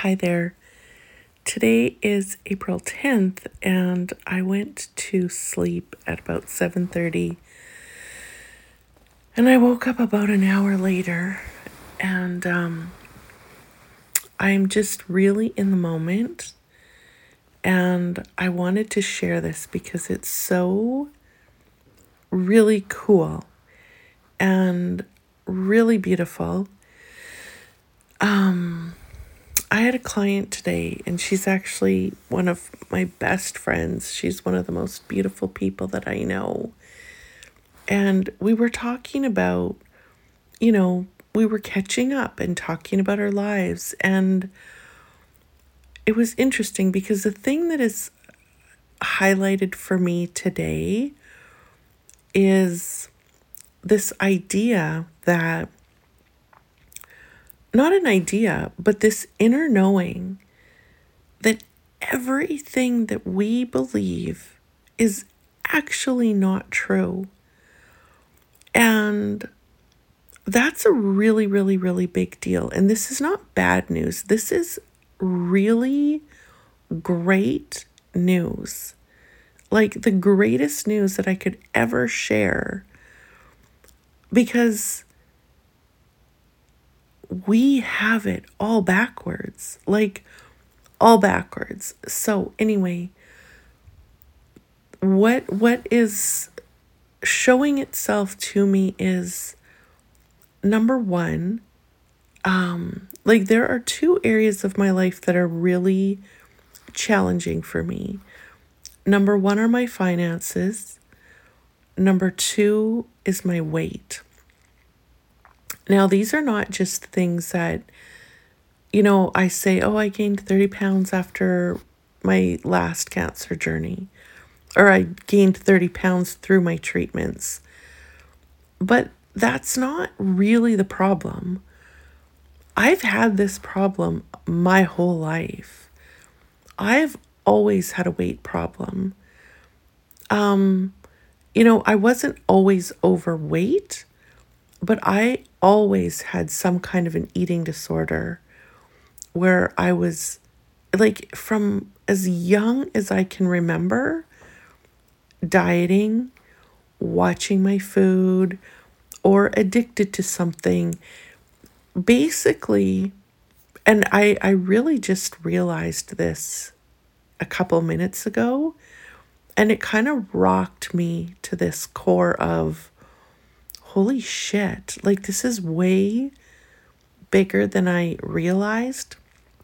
Hi there. Today is April 10th and I went to sleep at about 7:30 and I woke up about an hour later and I'm just really in the moment and I wanted to share this because it's so really cool and really beautiful. I had a client today and she's actually one of my best friends. She's one of the most beautiful people that I know. And we were talking about, we were catching up and talking about our lives. And it was interesting because the thing that is highlighted for me today is this idea that, not an idea, but this inner knowing that everything that we believe is actually not true. And that's a really, really, really big deal. And this is not bad news. This is really great news. Like the greatest news that I could ever share. Because we have it all backwards. Like all backwards. So anyway, what is showing itself to me is, number one, like there are two areas of my life that are really challenging for me. Number one are my finances. Number two is my weight. Now, these are not just things that, I say, I gained 30 pounds after my last cancer journey, or I gained 30 pounds through my treatments. But that's not really the problem. I've had this problem my whole life. I've always had a weight problem. I wasn't always overweight, but I always had some kind of an eating disorder where I was like, from as young as I can remember, dieting, watching my food, or addicted to something. Basically, and I really just realized this a couple minutes ago, and it kind of rocked me to this core of, holy shit, like this is way bigger than I realized.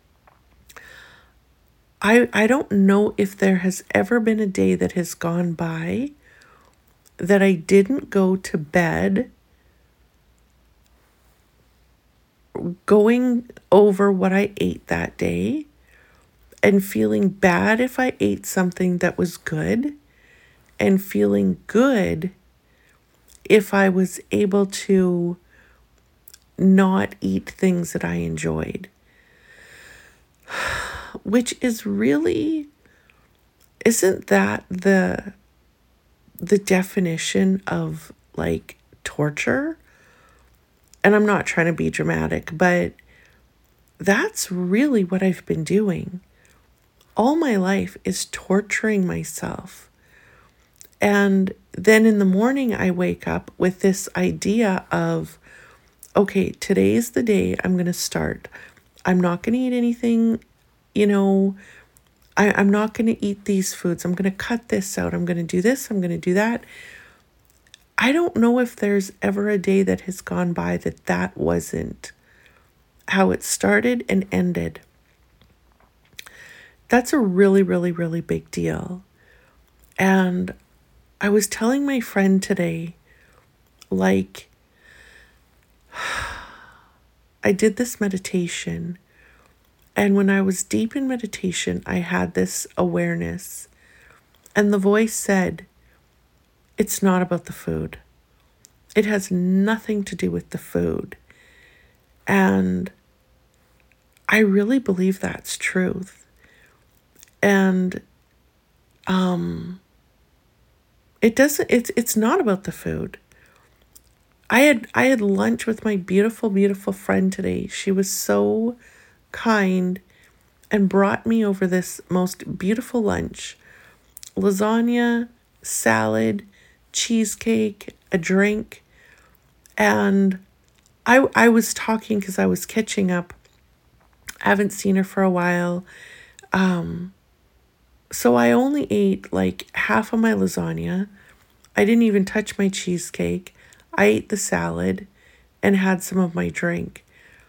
I don't know if there has ever been a day that has gone by that I didn't go to bed going over what I ate that day and feeling bad if I ate something that was good, and feeling good if I was able to not eat things that I enjoyed. Which is really, isn't that the definition of like torture? And I'm not trying to be dramatic, but that's really what I've been doing. All my life is torturing myself. And then in the morning, I wake up with this idea of, okay, today's the day I'm going to start. I'm not going to eat anything, I'm not going to eat these foods. I'm going to cut this out. I'm going to do this. I'm going to do that. I don't know if there's ever a day that has gone by that wasn't how it started and ended. That's a really, really, really big deal. And I was telling my friend today, like, I did this meditation, and when I was deep in meditation, I had this awareness, and the voice said, it's not about the food. It has nothing to do with the food. And I really believe that's truth. And it's not about the food. I had lunch with my beautiful, beautiful friend today. She was so kind and brought me over this most beautiful lunch: lasagna, salad, cheesecake, a drink. And I was talking because I was catching up. I haven't seen her for a while. So I only ate like half of my lasagna. I didn't even touch my cheesecake. I ate the salad and had some of my drink.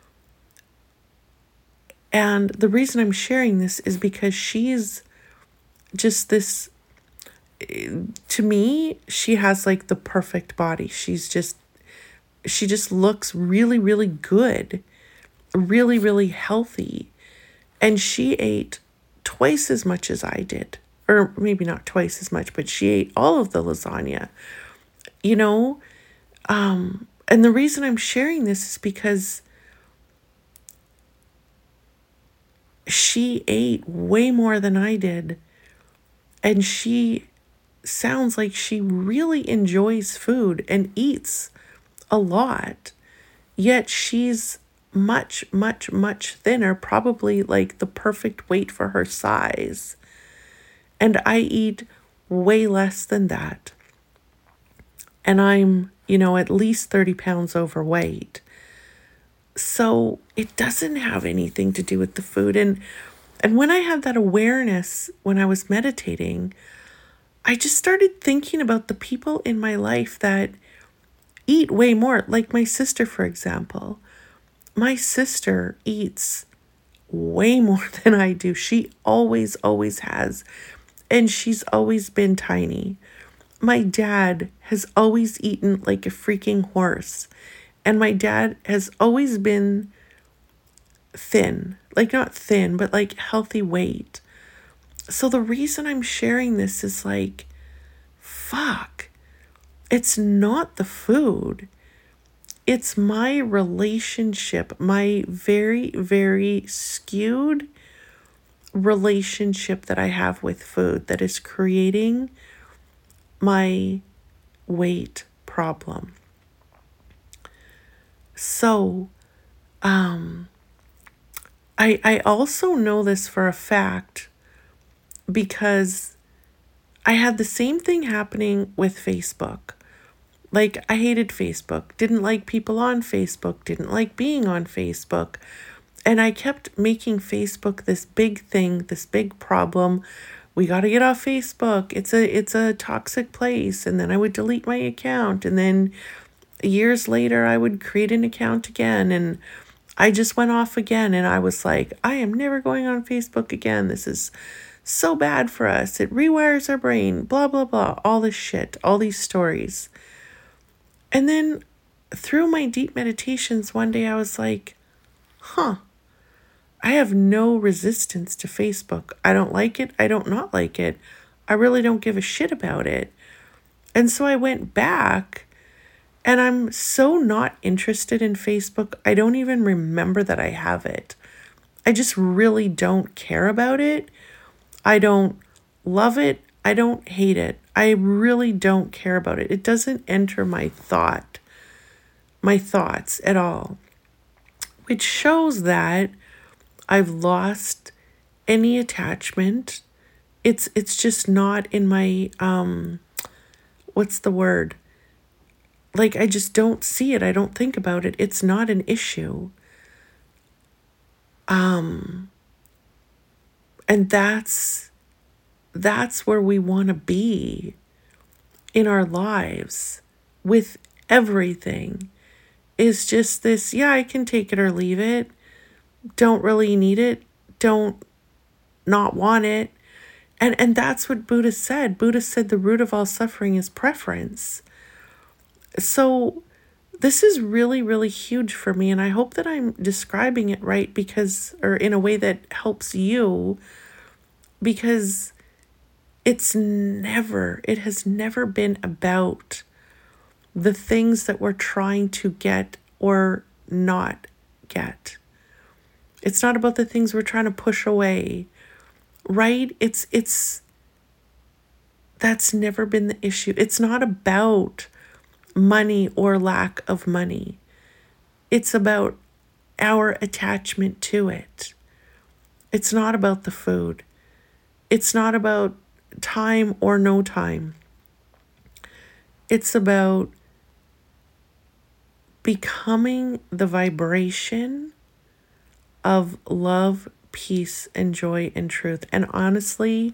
And the reason I'm sharing this is because she's just this, to me, she has like the perfect body. She just looks really, really good, really, really healthy. And she ate twice as much as I did. Or maybe not twice as much, but she ate all of the lasagna, you know? And the reason I'm sharing this is because she ate way more than I did. And she sounds like she really enjoys food and eats a lot. Yet she's much, much, much thinner, probably like the perfect weight for her size. And I eat way less than that. And I'm, at least 30 pounds overweight. So it doesn't have anything to do with the food. And when I had that awareness when I was meditating, I just started thinking about the people in my life that eat way more. Like my sister, for example. My sister eats way more than I do. She always, always has. And she's always been tiny. My dad has always eaten like a freaking horse. And my dad has always been thin. Like not thin, but like healthy weight. So the reason I'm sharing this is like, fuck. It's not the food. It's my relationship, my very, very skewed relationship that I have with food that is creating my weight problem. So, I also know this for a fact because I had the same thing happening with Facebook. Like, I hated Facebook, didn't like people on Facebook, didn't like being on Facebook. And I kept making Facebook this big thing, this big problem. We got to get off Facebook. It's a toxic place. And then I would delete my account. And then years later, I would create an account again. And I just went off again. And I was like, I am never going on Facebook again. This is so bad for us. It rewires our brain, blah, blah, blah. All this shit, all these stories. And then through my deep meditations, one day I was like, I have no resistance to Facebook. I don't like it. I don't not like it. I really don't give a shit about it. And so I went back and I'm so not interested in Facebook. I don't even remember that I have it. I just really don't care about it. I don't love it. I don't hate it. I really don't care about it. It doesn't enter my thoughts at all, which shows that I've lost any attachment. It's just not in my, what's the word? Like, I just don't see it. I don't think about it. It's not an issue. And that's where we want to be in our lives with everything. Is just this, yeah, I can take it or leave it. Don't really need it. Don't not want it. And that's what Buddha said. Buddha said the root of all suffering is preference. So this is really, really huge for me. And I hope that I'm describing it right or in a way that helps you, because it has never been about the things that we're trying to get or not get. It's not about the things we're trying to push away, right? That's never been the issue. It's not about money or lack of money. It's about our attachment to it. It's not about the food. It's not about time or no time. It's about becoming the vibration of love, peace, and joy and truth. And honestly,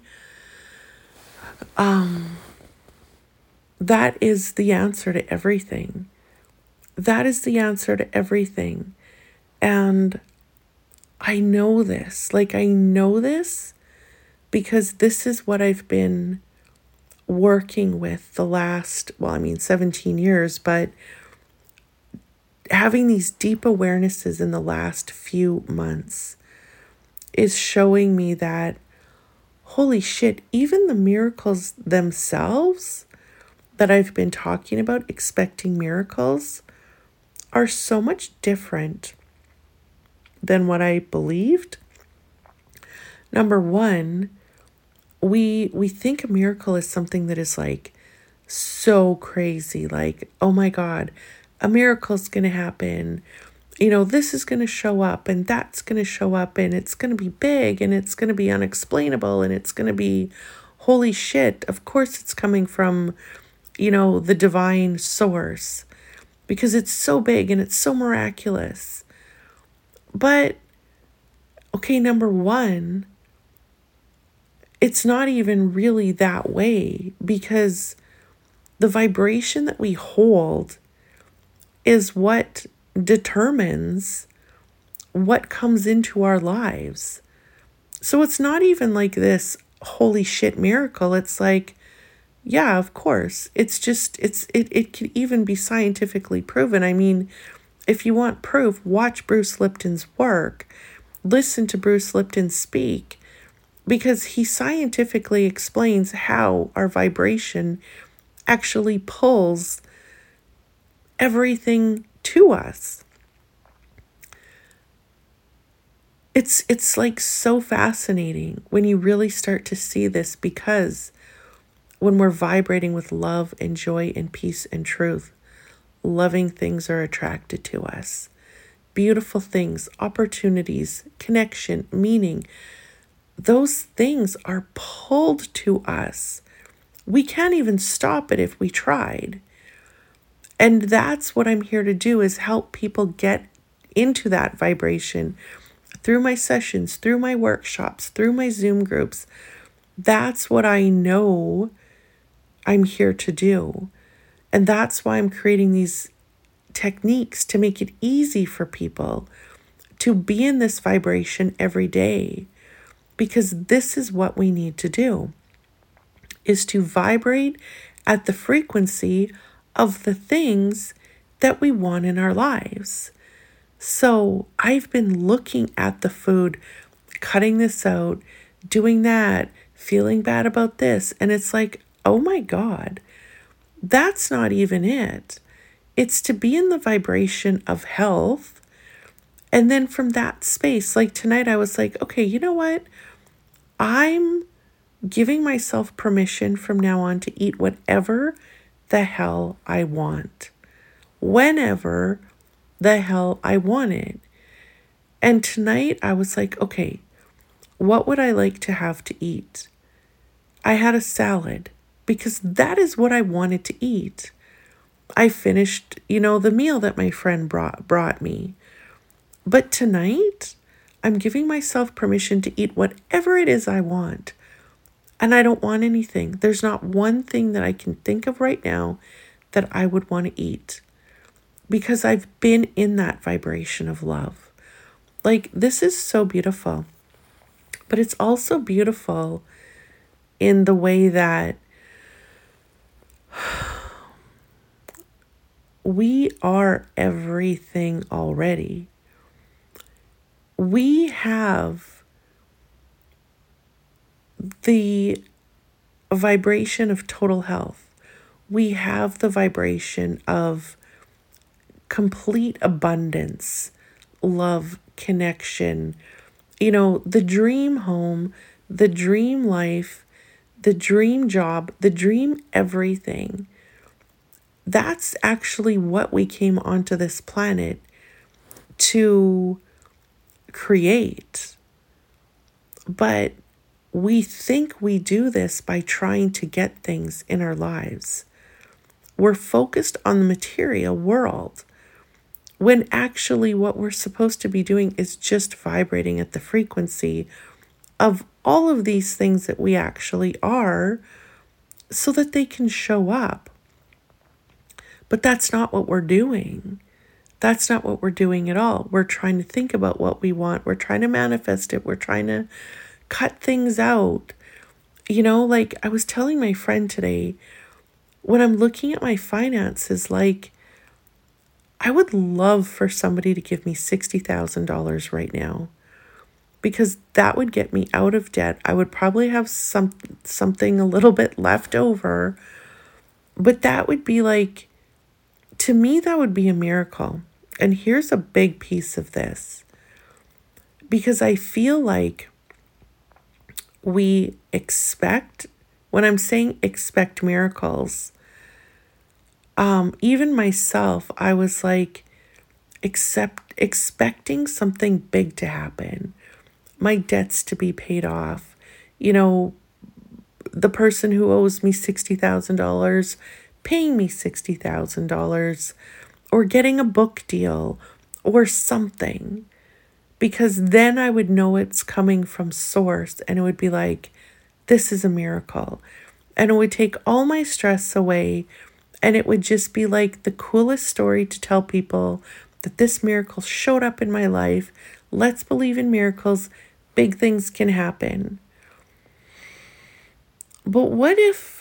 that is the answer to everything. That is the answer to everything. And I know this. Like, I know this because this is what I've been working with the last, 17 years, but having these deep awarenesses in the last few months is showing me that, holy shit, even the miracles themselves that I've been talking about, expecting miracles, are so much different than what I believed. Number one, we think a miracle is something that is like so crazy, like, oh my God, a miracle's going to happen. This is going to show up and that's going to show up and it's going to be big and it's going to be unexplainable and it's going to be holy shit. Of course it's coming from, the divine source because it's so big and it's so miraculous. But, okay, number one, it's not even really that way because the vibration that we hold is what determines what comes into our lives. So it's not even like this holy shit miracle. It's like, yeah, of course. It's just, it could even be scientifically proven. I mean, if you want proof, watch Bruce Lipton's work, listen to Bruce Lipton speak, because he scientifically explains how our vibration actually pulls everything to us. It's like so fascinating when you really start to see this, because when we're vibrating with love and joy and peace and truth, loving things are attracted to us. Beautiful things, opportunities, connection, meaning, those things are pulled to us. We can't even stop it if we tried. And that's what I'm here to do, is help people get into that vibration through my sessions, through my workshops, through my Zoom groups. That's what I know I'm here to do. And that's why I'm creating these techniques to make it easy for people to be in this vibration every day. Because this is what we need to do, is to vibrate at the frequency of the things that we want in our lives. So I've been looking at the food, cutting this out, doing that, feeling bad about this. And it's like, oh my God, that's not even it. It's to be in the vibration of health. And then from that space, like tonight, I was like, okay, you know what? I'm giving myself permission from now on to eat whatever the hell I want, whenever the hell I want it. And tonight I was like, okay, what would I like to have to eat? I had a salad because that is what I wanted to eat. I finished, the meal that my friend brought me. But tonight, I'm giving myself permission to eat whatever it is I want. And I don't want anything. There's not one thing that I can think of right now that I would want to eat, because I've been in that vibration of love. Like, this is so beautiful. But it's also beautiful in the way that we are everything already. We have the vibration of total health. We have the vibration of complete abundance, love, connection, the dream home, the dream life, the dream job, the dream everything. That's actually what we came onto this planet to create. But we think we do this by trying to get things in our lives. We're focused on the material world when actually what we're supposed to be doing is just vibrating at the frequency of all of these things that we actually are so that they can show up. But that's not what we're doing. That's not what we're doing at all. We're trying to think about what we want. We're trying to manifest it. We're trying to cut things out. Like I was telling my friend today, when I'm looking at my finances, like I would love for somebody to give me $60,000 right now, because that would get me out of debt. I would probably have something a little bit left over, but that would be like, to me, that would be a miracle. And here's a big piece of this, because I feel like we expect, when I'm saying expect miracles, even myself, I was like, expecting something big to happen, my debts to be paid off, the person who owes me $60,000 paying me $60,000, or getting a book deal or something, because then I would know it's coming from source, and it would be like, this is a miracle. And it would take all my stress away, and it would just be like the coolest story to tell people that this miracle showed up in my life. Let's believe in miracles. Big things can happen. But what if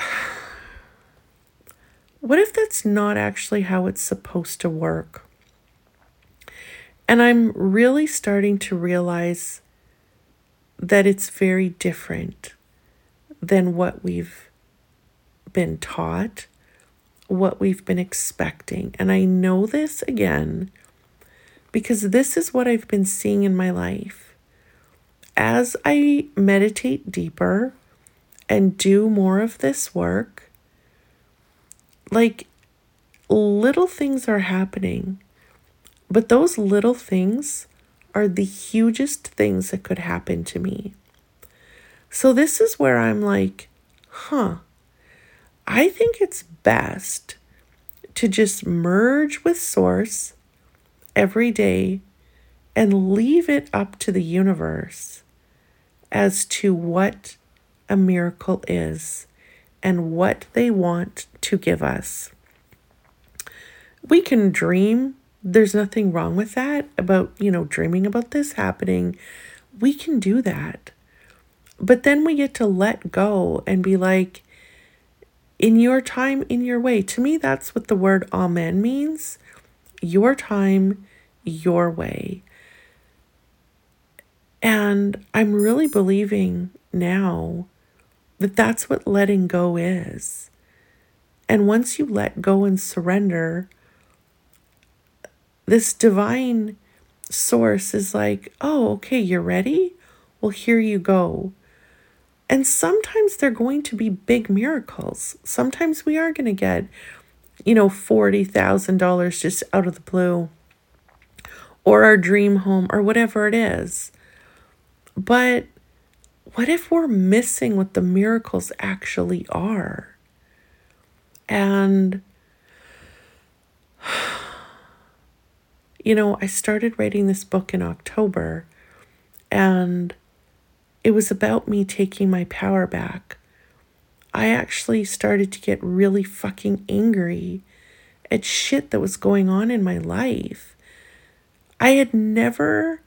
that's not actually how it's supposed to work? And I'm really starting to realize that it's very different than what we've been taught, what we've been expecting. And I know this again because this is what I've been seeing in my life. As I meditate deeper and do more of this work, like little things are happening, but those little things are the hugest things that could happen to me. So this is where I'm like, I think it's best to just merge with Source every day and leave it up to the universe as to what a miracle is and what they want to give us. We can dream. There's nothing wrong with that, about, dreaming about this happening. We can do that. But then we get to let go and be like, in your time, in your way. To me, that's what the word amen means. Your time, your way. And I'm really believing now that that's what letting go is. And once you let go and surrender, this divine source is like, oh, okay, you're ready? Well, here you go. And sometimes they're going to be big miracles. Sometimes we are going to get, $40,000 just out of the blue, or our dream home, or whatever it is. But what if we're missing what the miracles actually are? And, I started writing this book in October, and it was about me taking my power back. I actually started to get really fucking angry at shit that was going on in my life. I had never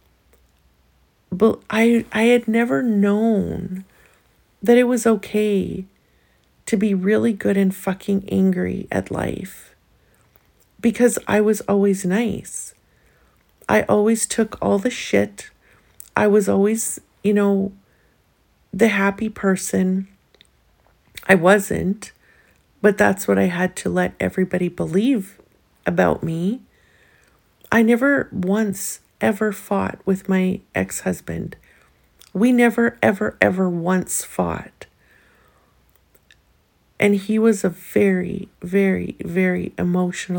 known that it was okay to be really good and fucking angry at life, because I was always nice. I always took all the shit. I was always, the happy person. I wasn't, but that's what I had to let everybody believe about me. I never once ever fought with my ex-husband. We never, ever, ever once fought. And he was a very, very, very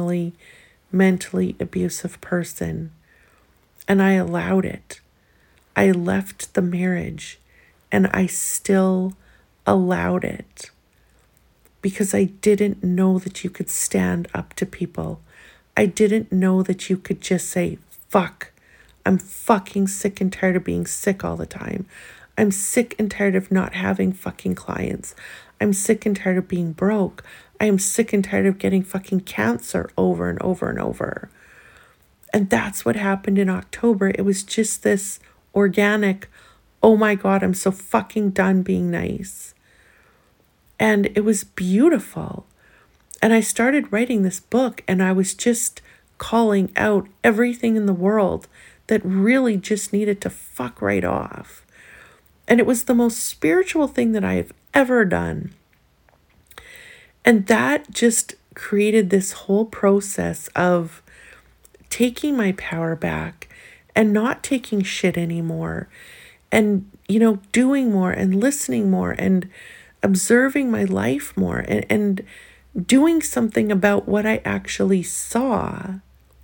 emotionally, mentally abusive person. And I allowed it. I left the marriage and I still allowed it because I didn't know that you could stand up to people. I didn't know that you could just say, fuck, I'm fucking sick and tired of being sick all the time. I'm sick and tired of not having fucking clients. I'm sick and tired of being broke. I am sick and tired of getting fucking cancer over and over and over. And that's what happened in October. It was just this organic, oh my God, I'm so fucking done being nice. And it was beautiful. And I started writing this book and I was just calling out everything in the world that really just needed to fuck right off. And it was the most spiritual thing that I have ever done. And that just created this whole process of taking my power back and not taking shit anymore. And, doing more and listening more and observing my life more and doing something about what I actually saw.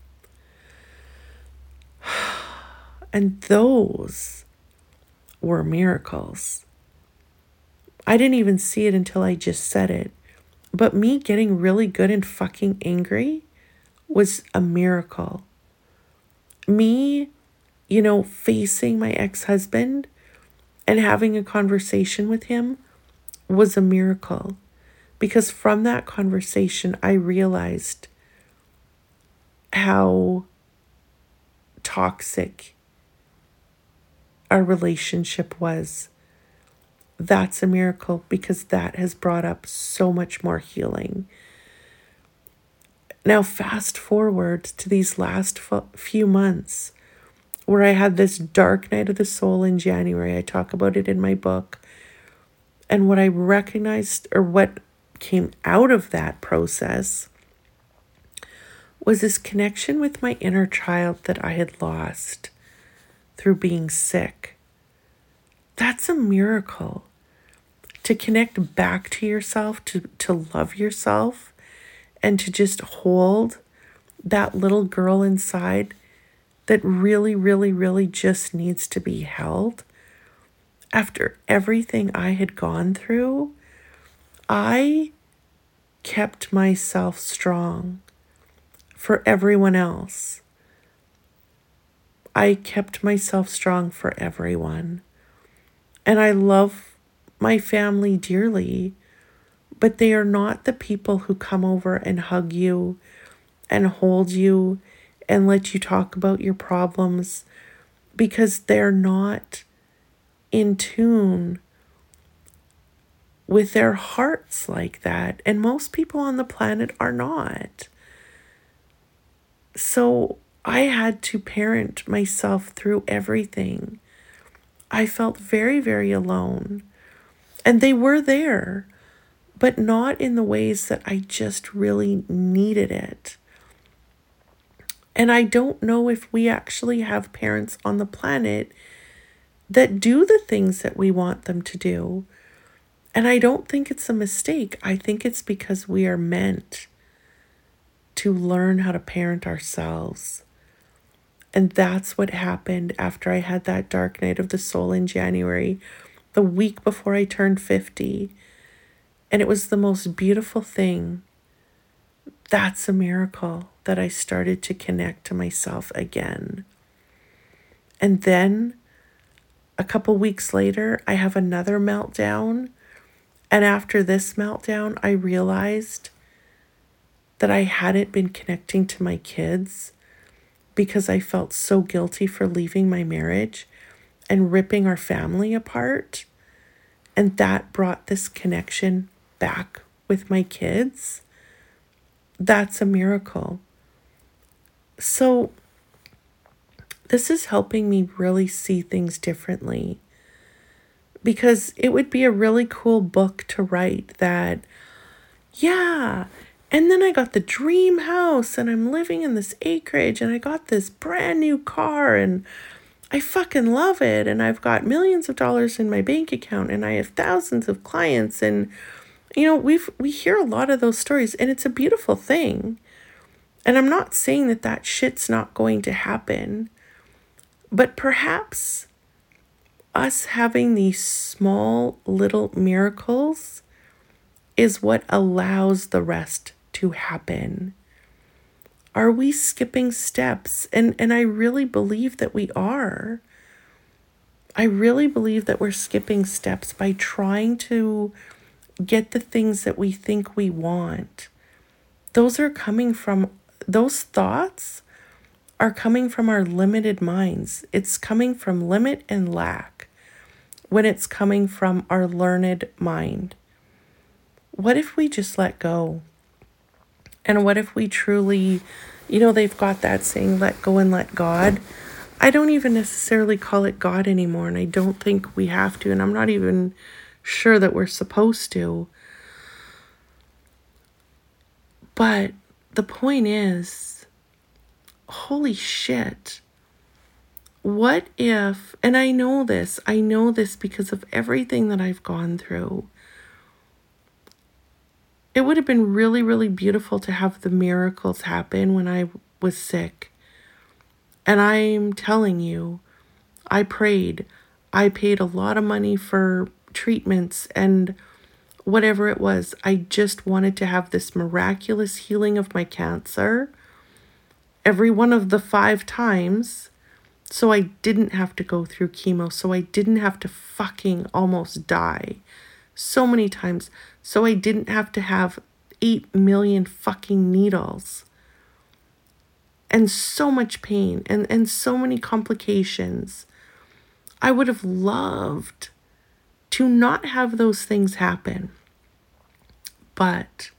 And those were miracles. I didn't even see it until I just said it. But me getting really good and fucking angry was a miracle. Me, facing my ex-husband and having a conversation with him was a miracle. Because from that conversation, I realized how toxic our relationship was. That's a miracle because that has brought up so much more healing. Now, fast forward to these last few months where I had this dark night of the soul in January. I talk about it in my book. And what I recognized, or what came out of that process, was this connection with my inner child that I had lost through being sick. That's a miracle. To connect back to yourself, to love yourself, and to just hold that little girl inside that really, really, really just needs to be held. After everything I had gone through, I kept myself strong for everyone else. I kept myself strong for everyone. And I love my family dearly, but they are not the people who come over and hug you and hold you and let you talk about your problems, because they're not in tune with their hearts like that. And most people on the planet are not. So I had to parent myself through everything. I felt very, very alone. And they were there, but not in the ways that I just really needed it. And I don't know if we actually have parents on the planet that do the things that we want them to do. And I don't think it's a mistake. I think it's because we are meant to learn how to parent ourselves. And that's what happened after I had that dark night of the soul in January, the week before I turned 50. And it was the most beautiful thing. That's a miracle that I started to connect to myself again. And then a couple weeks later, I have another meltdown. And after this meltdown, I realized that I hadn't been connecting to my kids because I felt so guilty for leaving my marriage and ripping our family apart. And that brought this connection back with my kids. That's a miracle. So this is helping me really see things differently, because it would be a really cool book to write that, yeah, and then I got the dream house and I'm living in this acreage and I got this brand new car and I fucking love it. And I've got millions of dollars in my bank account and I have thousands of clients. And, we hear a lot of those stories and it's a beautiful thing. And I'm not saying that shit's not going to happen, but perhaps us having these small little miracles is what allows the rest to happen. Are we skipping steps? And I really believe that we are. I really believe that we're skipping steps by trying to get the things that we think we want. Those thoughts are coming from our limited minds. It's coming from limit and lack when it's coming from our learned mind. What if we just let go? And what if we truly, they've got that saying, let go and let God. I don't even necessarily call it God anymore, and I don't think we have to, and I'm not even sure that we're supposed to. But the point is, holy shit, what if, and I know this because of everything that I've gone through. It would have been really, really beautiful to have the miracles happen when I was sick. And I'm telling you, I prayed. I paid a lot of money for treatments and whatever it was. I just wanted to have this miraculous healing of my cancer every one of the 5 times, so I didn't have to go through chemo, so I didn't have to fucking almost die so many times, so I didn't have to have 8 million fucking needles and so much pain and so many complications. I would have loved to not have those things happen. But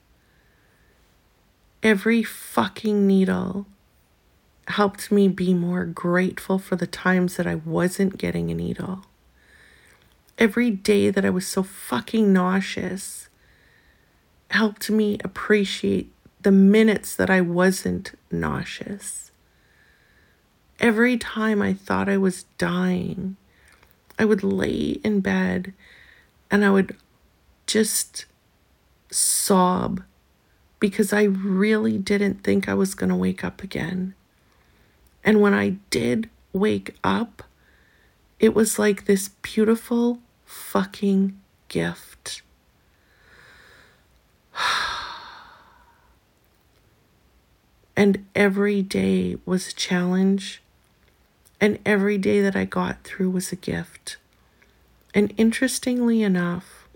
every fucking needle helped me be more grateful for the times that I wasn't getting a needle. Every day that I was so fucking nauseous helped me appreciate the minutes that I wasn't nauseous. Every time I thought I was dying, I would lay in bed and I would just sob because I really didn't think I was going to wake up again. And when I did wake up, it was like this beautiful fucking gift. And every day was a challenge. And every day that I got through was a gift. And interestingly enough,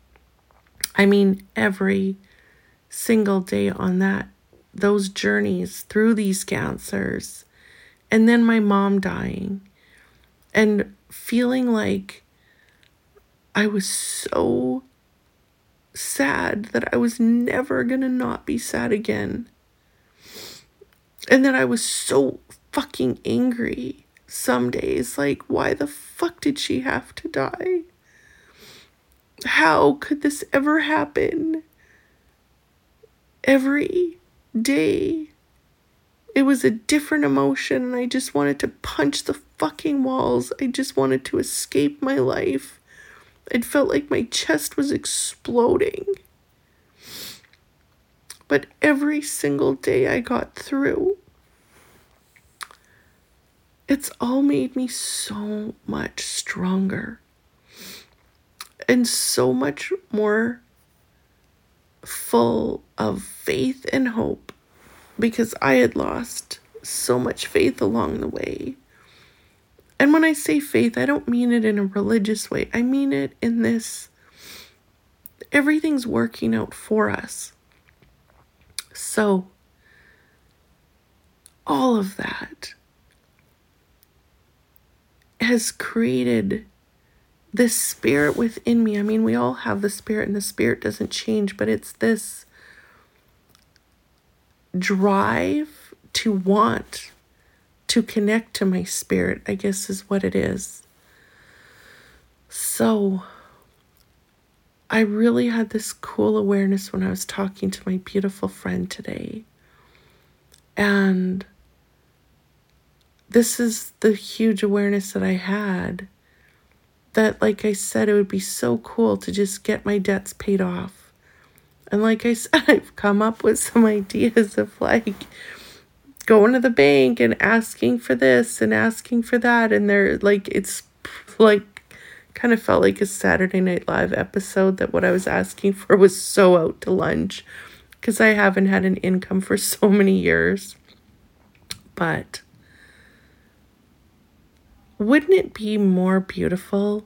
every single day on those journeys through these cancers, and then my mom dying, and feeling like I was so sad that I was never gonna not be sad again. And then I was so fucking angry some days, like, why the fuck did she have to die? How could this ever happen? Every day, it was a different emotion, and I just wanted to punch the fucking walls. I just wanted to escape my life. It felt like my chest was exploding. But every single day I got through, it's all made me so much stronger and so much more full of faith and hope, because I had lost so much faith along the way. And when I say faith, I don't mean it in a religious way. I mean it in this, everything's working out for us. So, all of that has created this spirit within me. We all have the spirit, and the spirit doesn't change, but it's this drive to want to connect to my spirit, I guess is what it is. So I really had this cool awareness when I was talking to my beautiful friend today. And this is the huge awareness that I had, that, like I said, it would be so cool to just get my debts paid off. And like I said, I've come up with some ideas of like going to the bank and asking for this and asking for that. And they're like, it's like kind of felt like a Saturday Night Live episode, that what I was asking for was so out to lunch because I haven't had an income for so many years. But wouldn't it be more beautiful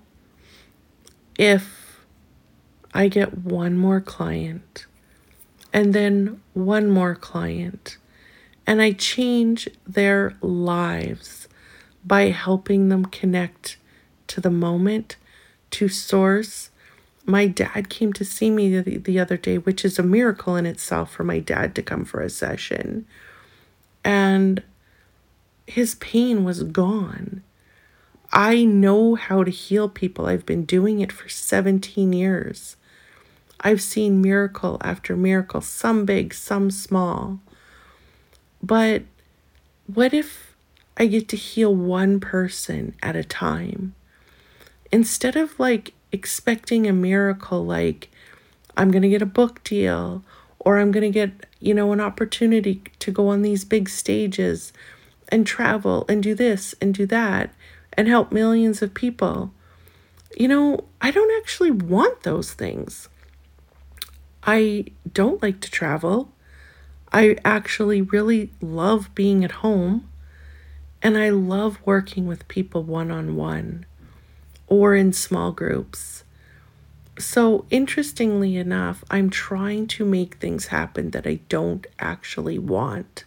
if I get one more client and then one more client, and I change their lives by helping them connect to the moment, to source? My dad came to see me the other day, which is a miracle in itself for my dad to come for a session. And his pain was gone. I know how to heal people. I've been doing it for 17 years. I've seen miracle after miracle, some big, some small. But what if I get to heal one person at a time? Instead of like expecting a miracle, like I'm going to get a book deal, or I'm going to get, an opportunity to go on these big stages and travel and do this and do that and help millions of people. I don't actually want those things. I don't like to travel. I actually really love being at home, and I love working with people one-on-one or in small groups. So interestingly enough, I'm trying to make things happen that I don't actually want.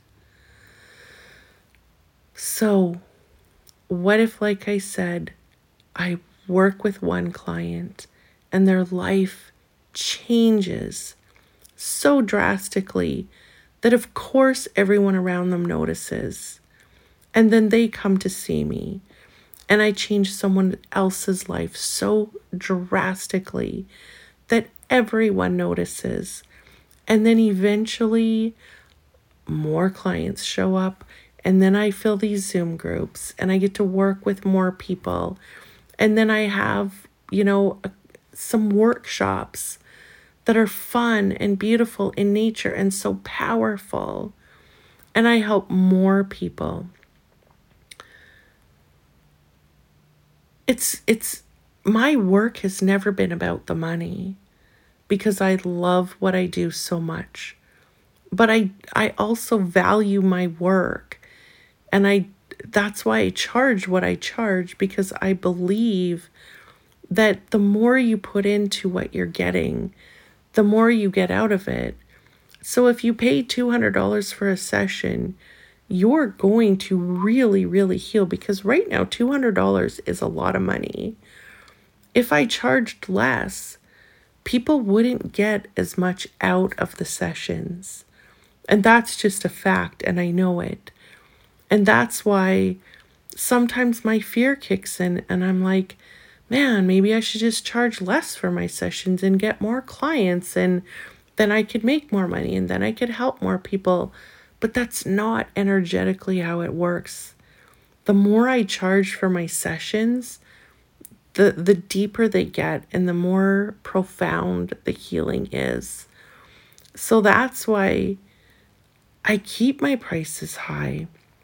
So what if, like I said, I work with one client and their life changes so drastically that of course everyone around them notices. And then they come to see me and I change someone else's life so drastically that everyone notices. And then eventually more clients show up, and then I fill these Zoom groups and I get to work with more people. And then I have, some workshops that are fun and beautiful in nature and so powerful. And I help more people. It's my work has never been about the money because I love what I do so much. But I also value my work, and that's why I charge what I charge, because I believe that the more you put into what you're getting, the more you get out of it. So if you pay $200 for a session, you're going to really, really heal, because right now $200 is a lot of money. If I charged less, people wouldn't get as much out of the sessions. And that's just a fact, and I know it. And that's why sometimes my fear kicks in and I'm like, man, maybe I should just charge less for my sessions and get more clients, and then I could make more money and then I could help more people. But that's not energetically how it works. The more I charge for my sessions, the deeper they get and the more profound the healing is. So that's why I keep my prices high.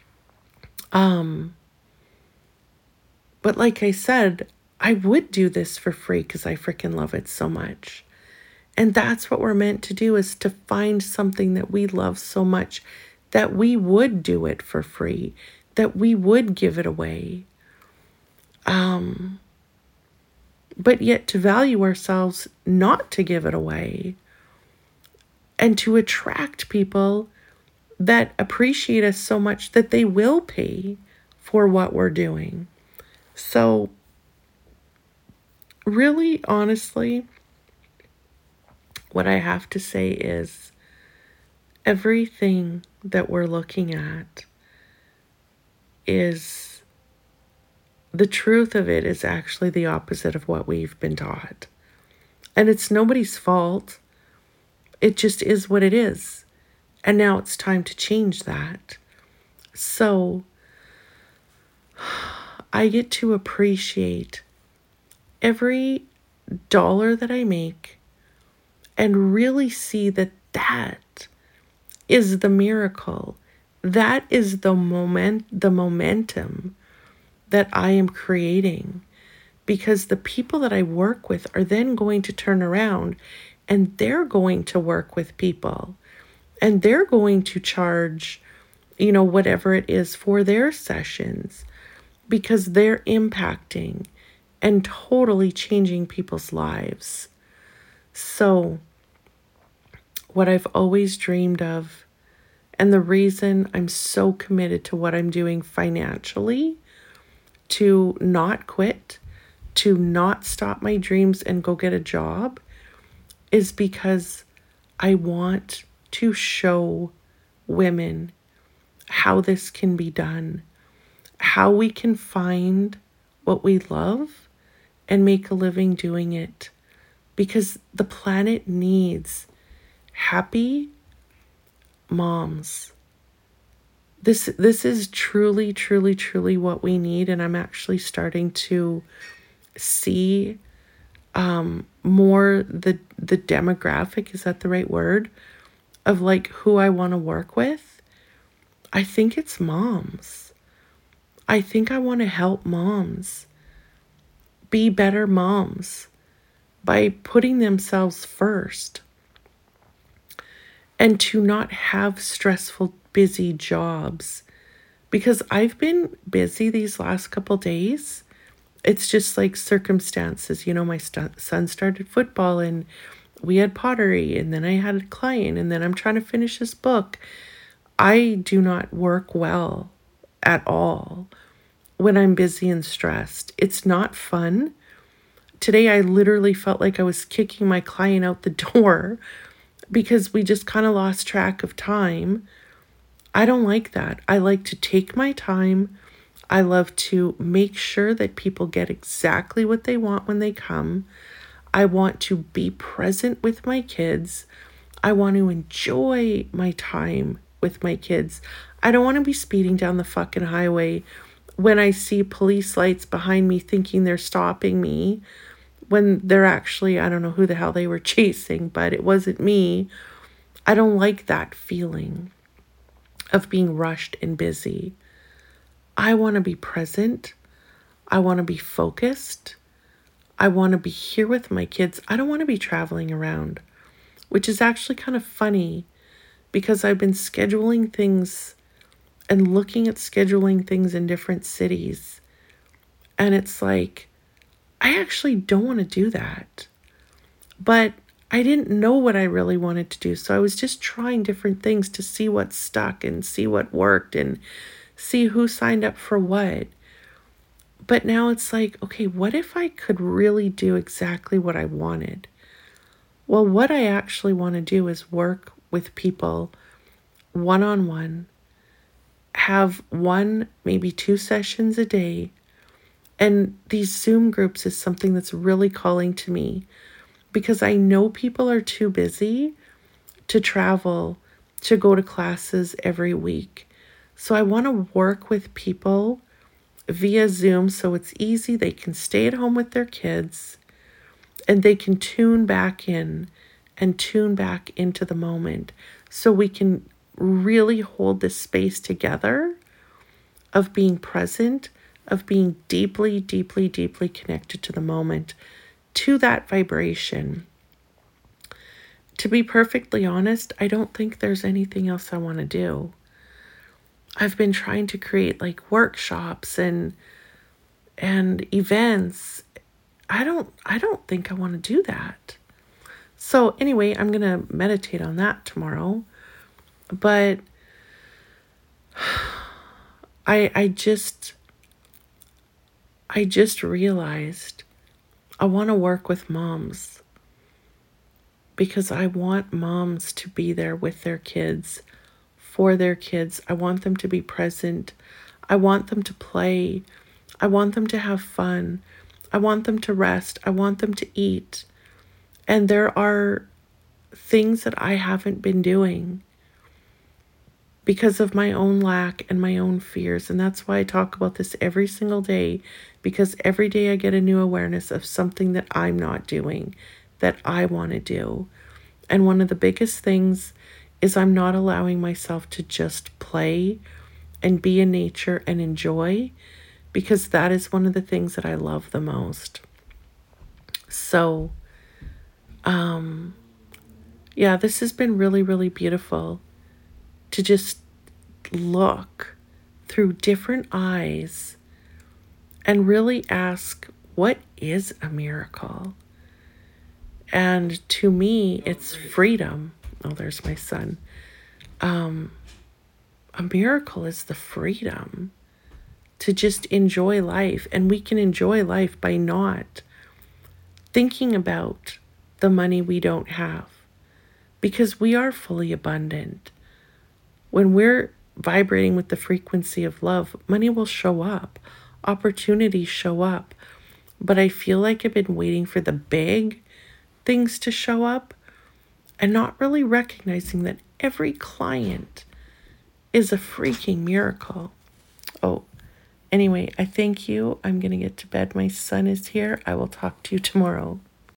But like I said, I would do this for free because I freaking love it so much. And that's what we're meant to do, is to find something that we love so much that we would do it for free, that we would give it away. But yet to value ourselves not to give it away, and to attract people that appreciate us so much that they will pay for what we're doing. So really, honestly, what I have to say is everything that we're looking at is, the truth of it is actually the opposite of what we've been taught. And it's nobody's fault. It just is what it is. And now it's time to change that. So I get to appreciate every dollar that I make and really see that that is the miracle. That is the momentum that I am creating. because the people that I work with are then going to turn around and they're going to work with people and they're going to charge, whatever it is for their sessions because they're impacting and totally changing people's lives. So, what I've always dreamed of, and the reason I'm so committed to what I'm doing financially, to not quit, to not stop my dreams and go get a job, is because I want to show women how this can be done, how we can find what we love and make a living doing it, because the planet needs happy moms. This is truly, truly, truly what we need, and I'm actually starting to see more the demographic, is that the right word, of like who I want to work with. I think it's moms. I think I want to help moms be better moms by putting themselves first and to not have stressful, busy jobs. Because I've been busy these last couple days. It's just like circumstances. My son started football and we had pottery, and then I had a client, and then I'm trying to finish this book. I do not work well at all when I'm busy and stressed. It's not fun. Today, I literally felt like I was kicking my client out the door because we just kind of lost track of time. I don't like that. I like to take my time. I love to make sure that people get exactly what they want when they come. I want to be present with my kids. I want to enjoy my time with my kids. I don't want to be speeding down the fucking highway when I see police lights behind me thinking they're stopping me when they're actually, I don't know who the hell they were chasing, but it wasn't me. I don't like that feeling of being rushed and busy. I want to be present. I want to be focused. I want to be here with my kids. I don't want to be traveling around, which is actually kind of funny because I've been scheduling things and looking at scheduling things in different cities. And it's like, I actually don't want to do that. But I didn't know what I really wanted to do. So I was just trying different things to see what stuck and see what worked and see who signed up for what. But now it's like, okay, what if I could really do exactly what I wanted? Well, what I actually want to do is work with people one-on-one, have one, maybe 2 sessions a day. And these Zoom groups is something that's really calling to me because I know people are too busy to travel, to go to classes every week. So I want to work with people via Zoom so it's easy. They can stay at home with their kids and they can tune back in and tune back into the moment so we can really hold this space together of being present, of being deeply, deeply, deeply connected to the moment, to that vibration. To be perfectly honest, I don't think there's anything else I want to do. I've been trying to create like workshops and events. I don't think I want to do that. So anyway, I'm going to meditate on that tomorrow. But I just realized I want to work with moms because I want moms to be there with their kids, for their kids. I want them to be present. I want them to play. I want them to have fun. I want them to rest. I want them to eat. And there are things that I haven't been doing because of my own lack and my own fears. And that's why I talk about this every single day, because every day I get a new awareness of something that I'm not doing, that I want to do. And one of the biggest things is I'm not allowing myself to just play and be in nature and enjoy, because that is one of the things that I love the most. So, yeah, this has been really, really beautiful to just look through different eyes and really ask, what is a miracle? And to me, it's freedom. Oh, there's my son. A miracle is the freedom to just enjoy life. And we can enjoy life by not thinking about the money we don't have, because we are fully abundant. When we're vibrating with the frequency of love, money will show up, opportunities show up. But I feel like I've been waiting for the big things to show up and not really recognizing that every client is a freaking miracle. Oh, anyway, I thank you. I'm going to get to bed. My son is here. I will talk to you tomorrow.